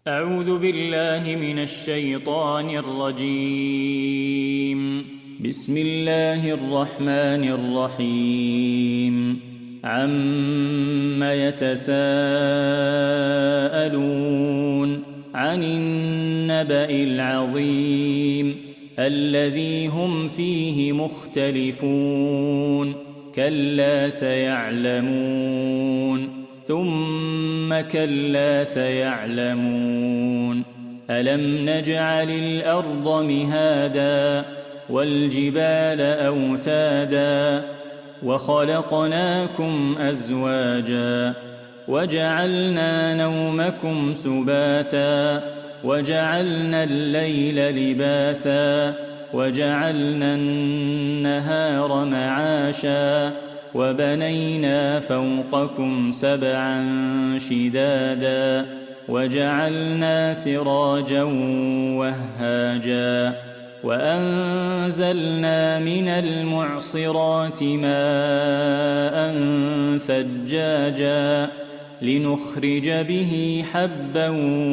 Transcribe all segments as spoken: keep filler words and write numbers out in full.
أعوذ بالله من الشيطان الرجيم. بسم الله الرحمن الرحيم. عم يتساءلون عن النبأ العظيم الذي هم فيه مختلفون كلا سيعلمون ثم كلا سيعلمون ألم نجعل الأرض مهادا والجبال أوتادا وخلقناكم أزواجا وجعلنا نومكم سباتا وجعلنا الليل لباسا وجعلنا النهار معاشا وبنينا فوقكم سبعا شدادا وجعلنا سراجا وهاجا وأنزلنا من المعصرات ماء ثجاجا لنخرج به حبا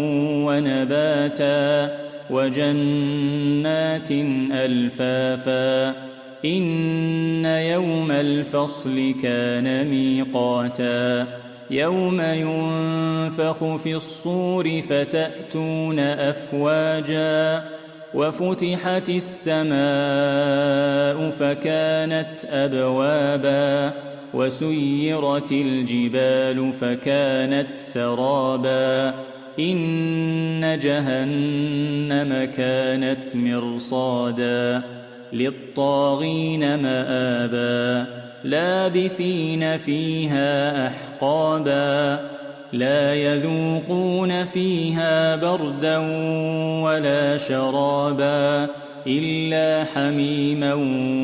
ونباتا وجنات ألفافا إن يوم الفصل كان ميقاتا يوم ينفخ في الصور فتأتون أفواجا وفتحت السماء فكانت أبوابا وسيرت الجبال فكانت سرابا إن جهنم كانت مرصادا للطاغين مآبا لابثين فيها أحقابا لا يذوقون فيها بردا ولا شرابا إلا حميما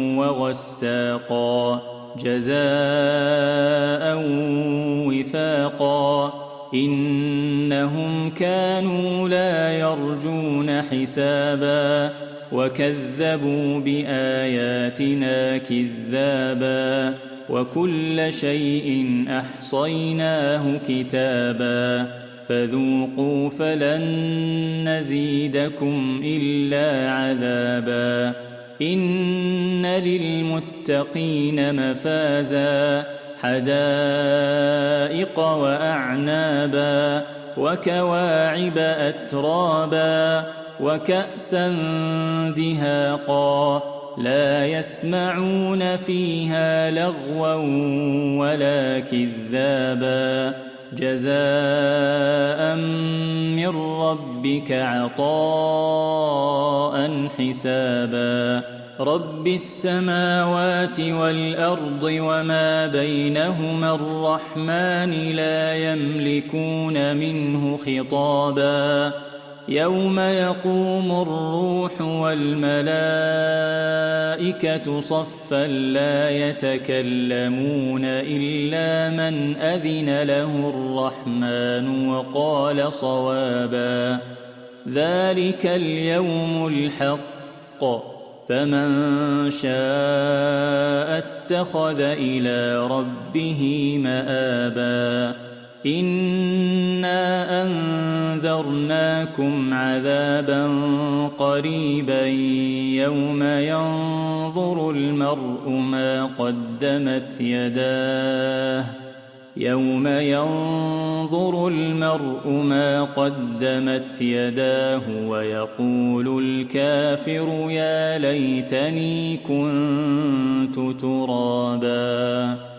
وغساقا جزاء وفاقا إنهم كانوا لا يرجون حسابا وكذبوا بآياتنا كذابا وكل شيء أحصيناه كتابا فذوقوا فلن نزيدكم إلا عذابا إن للمتقين مفازا حدائق وأعنابا وكواعب أترابا وكأسا دهاقا لا يسمعون فيها لغوا ولا كذابا جزاء من ربك عطاء حسابا رب السماوات والأرض وما بينهما الرحمن لا يملكون منه خطابا يوم يقوم الروح والملائكة صفا لا يتكلمون إلا من أذن له الرحمن وقال صوابا ذلك اليوم الحق فمن شاء اتخذ إلى ربه مآبا إنا أنذرناكم عذابا قريبا يوم ينظر المرء ما قدمت يداه يوم ينظر المرء ما قدمت يداه ويقول الكافر يا ليتني كنت ترابا.